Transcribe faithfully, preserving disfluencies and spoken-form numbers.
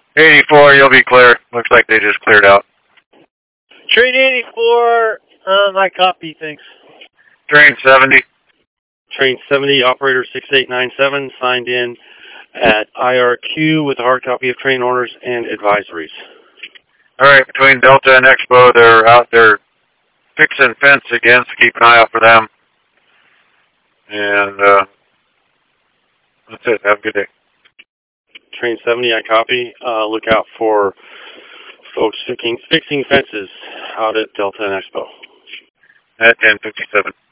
eighty-four, you'll be clear. Looks like they just cleared out. Train eighty-four, um, I copy, thanks. Train seventy. Train seventy, operator six eight nine seven, signed in at I R Q with a hard copy of train orders and advisories. All right, between Delta and Expo, they're out there fixing fence again, so keep an eye out for them. And uh, that's it. Have a good day. Train seventy, I copy. Uh, look out for folks fixing, fixing fences out at Delta and Expo. At ten fifty-seven.